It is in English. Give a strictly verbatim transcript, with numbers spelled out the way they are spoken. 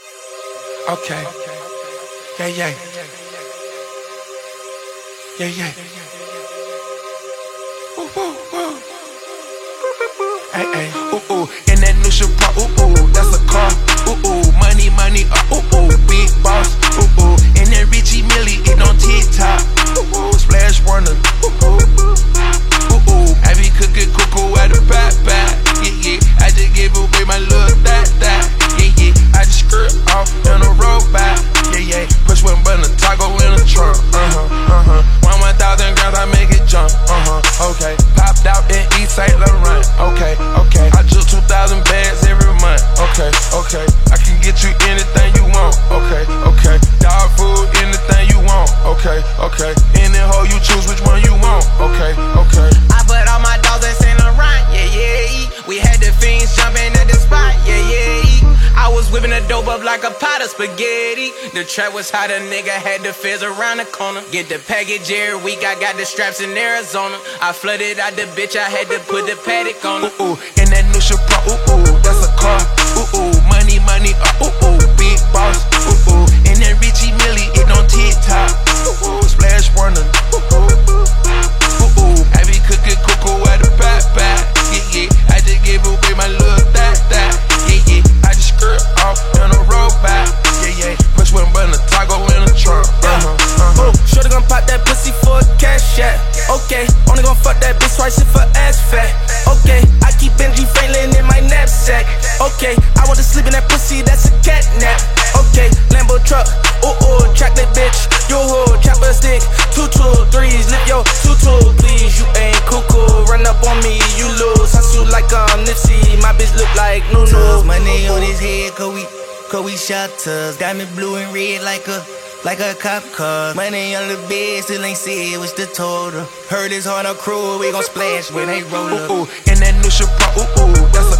Okay. Yeah, yeah. Yeah, yeah. Woo, woo, woo. Hey, hey. Ooh, ooh. In that new Chevron, ooh, ooh. That's a car. Ooh, ooh. Money, money, uh, ooh, ooh. Big boss. Ooh, ooh. In that Richie Millie, it on TikTok. Ooh, ooh. Splash Warner. Ooh, ooh. Ooh, ooh. I be cooking cuckoo at the back, back. Yeah, yeah. I just gave away my little that, that. Yeah, yeah. I just skirt off in a robot. Yeah, yeah. Push one button, a taco in a trunk. Uh-huh, uh-huh. One one thousand grams, I make it jump. Uh-huh, okay. Popped out in East Saint Laurent. Okay, okay. I took two thousand bags every month. Okay, okay. I can get you anything you want. Okay, okay. Dog food, anything you want. Okay, okay. Any hoe you choose, which one you want. Okay, okay. I put all my dogs in Saint Laurent. Yeah, yeah. We had the fiends jumping at the spot. Yeah, yeah. I was whipping the dope up like a pot of spaghetti. The trap was hot, a nigga had the fizz around the corner. Get the package every week, I got the straps in Arizona. I flooded out the bitch, I had to put the paddock on her. Ooh, ooh, in that new Chevron, ooh, ooh, that's a car. Ooh, ooh, money, money, uh, ooh, ooh, big boss. Ooh, ooh, in that Richie Millie, it on TikTok. Ooh, ooh, Splash Warner. Ooh, ooh, ooh, ooh, I be cooking cuckoo at the back, back. Yeah, yeah, I just gave away my little that, that. Yeah, yeah, I just skirt off in a robot. Yeah, yeah, push one button, a taco in a trunk. Uh-huh, uh-huh. Oh, shorty gon' pop that pussy for a cash shot. Okay, only gon' fuck that bitch twice if her ass fat. Okay, I keep Benji Franklin in my knapsack. Okay, I want to sleep in that pussy, that's a cat nap. Okay, Lambo truck, ooh ooh, track that bitch. Yo ho, chopper stick, two two threes, lift your two two, please. You ain't cuckoo, run up on me, you lose. Hustle like um Nipsey, my bitch look like Nunu. Money on his head, cause we, cause we shutters. Diamond blue and red like a, like a cop car. Money on the bed, still ain't see what's the total. Heard it's on a crew, we gon' splash when they roll up. Ooh, ooh, in that new Chevron, ooh, ooh, that's